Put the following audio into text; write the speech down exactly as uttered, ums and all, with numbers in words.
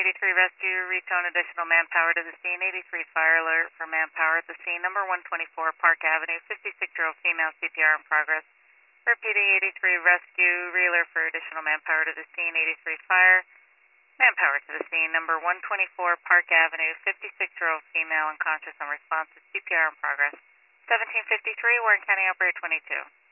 eighty-three rescue, retone additional manpower to the scene. eighty-three fire alert for manpower at the scene. Number one twenty-four Park Avenue, fifty-six-year-old female, C P R in progress. Repeating, eighty-three rescue, realer for additional manpower to the scene. eighty-three fire, manpower to the scene. Number one twenty-four Park Avenue, fifty-six-year-old female, unconscious, unresponsive, C P R in progress. seventeen fifty-three, Warren County Operator twenty-two.